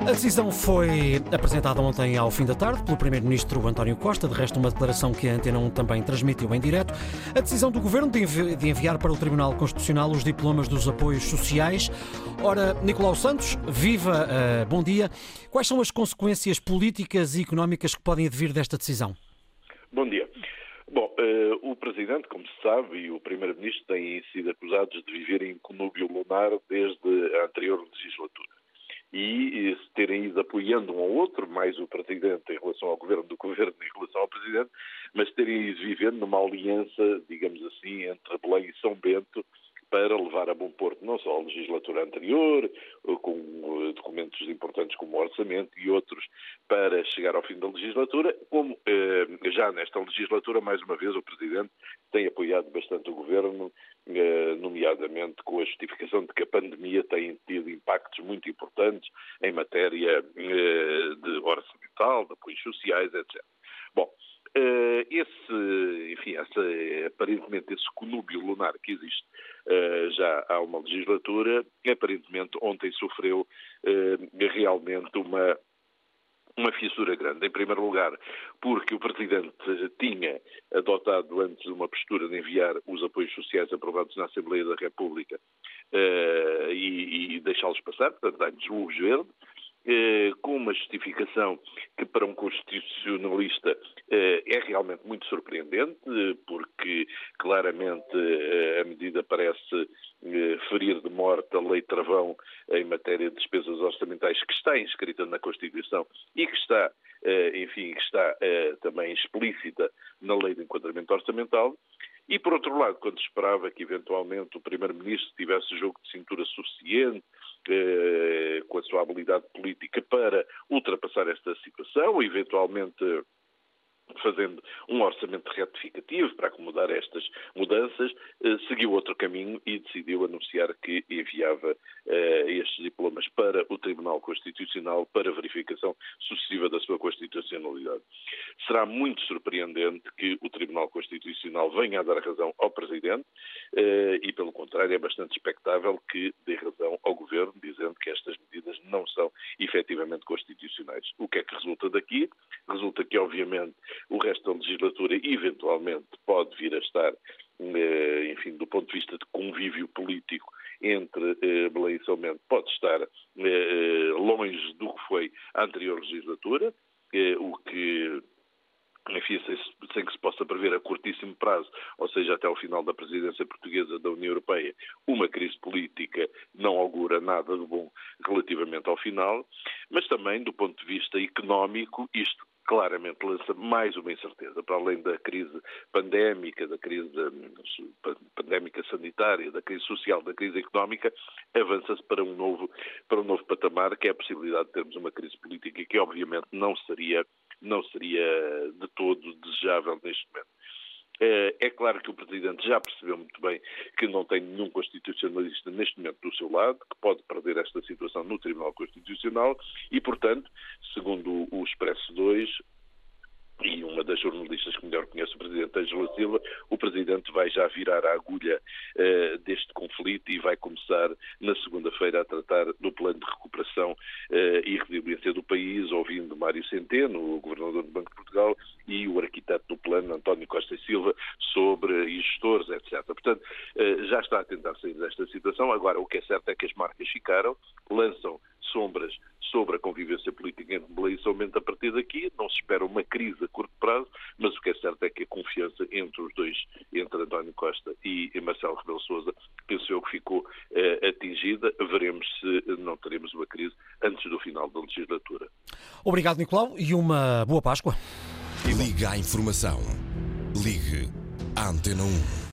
A decisão foi apresentada ontem ao fim da tarde pelo Primeiro-Ministro António Costa, de resto uma declaração que a Antena 1 também transmitiu em direto. A decisão do Governo de enviar para o Tribunal Constitucional os diplomas dos apoios sociais. Ora, Nicolau Santos, viva, bom dia. Quais são as consequências políticas e económicas que podem advir desta decisão? Bom dia. Bom, o Presidente, como se sabe, e o Primeiro-Ministro têm sido acusados de viver em conúbio lunar desde a anterior legislatura. E se terem ido apoiando um ao outro, mais o Presidente em relação ao Governo do Governo em relação ao Presidente, mas terem ido vivendo numa aliança, digamos assim, entre Belém e São Bento, para levar a bom porto não só a legislatura anterior, com documentos importantes como o orçamento e outros, para chegar ao fim da legislatura, como já nesta legislatura, mais uma vez, o Presidente tem apoiado bastante o Governo, nomeadamente com a justificação de que a pandemia tem tido impactos muito importantes em matéria de orçamental, de apoios sociais, etc. Bom, aparentemente esse conúbio lunar que existe já há uma legislatura, aparentemente ontem sofreu realmente uma fissura grande. Em primeiro lugar, porque o Presidente tinha adotado antes uma postura de enviar os apoios sociais aprovados na Assembleia da República e deixá-los passar, portanto, dar-lhes luz verde, com uma justificação que para um constitucionalista é realmente muito surpreendente, porque claramente a medida parece ferir de morte a lei travão em matéria de despesas orçamentais que está inscrita na Constituição e que está, também explícita na lei de enquadramento orçamental. E, por outro lado, quando se esperava que, eventualmente, o Primeiro-Ministro tivesse jogo de cintura suficiente, com a sua habilidade política, para ultrapassar esta situação, eventualmente fazendo um orçamento retificativo para acomodar estas mudanças, seguiu outro caminho e decidiu anunciar que enviava estes diplomas para o Tribunal Constitucional para verificação sucessiva da sua constitucionalidade. Será muito surpreendente que o Tribunal Constitucional venha a dar razão ao Presidente e, pelo contrário, é bastante expectável que dê razão ao Governo, dizendo que estas medidas não são efetivamente constitucionais. O que é que resulta daqui? Resulta que, obviamente, o resto da legislatura eventualmente pode vir a estar, do ponto de vista de convívio político entre Belém e São Bento, pode estar longe do que foi a anterior legislatura, o que, sem que se possa prever a curtíssimo prazo, ou seja, até ao final da presidência portuguesa da União Europeia, uma crise política não augura nada de bom relativamente ao final, mas também do ponto de vista económico, isto claramente lança mais uma incerteza, para além da crise pandémica, da crise pandémica sanitária, da crise social, da crise económica, avança-se para um novo patamar, que é a possibilidade de termos uma crise política que obviamente não seria de todo desejável neste momento. É claro que o Presidente já percebeu muito bem que não tem nenhum constitucionalista neste momento do seu lado, que pode perder esta situação no Tribunal Constitucional e, portanto, segundo o Expresso 2, e uma das jornalistas que melhor conhece o Presidente, Ângela Silva, o Presidente vai já virar a agulha deste conflito e vai começar na segunda-feira a tratar do plano de recuperação e resiliência do país, ouvindo Mário Centeno, o Governador do Banco de Portugal, e o arquiteto do plano, António Costa e Silva, e gestores, etc. Portanto, já está a tentar sair desta situação. Agora, o que é certo é que as marcas ficaram, lançam sombras sobre a convivência política entre Belém e São Bento a partir daqui. Não se espera uma crise a curto prazo, mas o que é certo é que a confiança entre os dois, entre António Costa e Marcelo Rebelo de Sousa, penso eu que ficou atingida. Veremos se não teremos uma crise antes do final da legislatura. Obrigado, Nicolau, e uma boa Páscoa. Liga à informação. Ligue à Antena 1.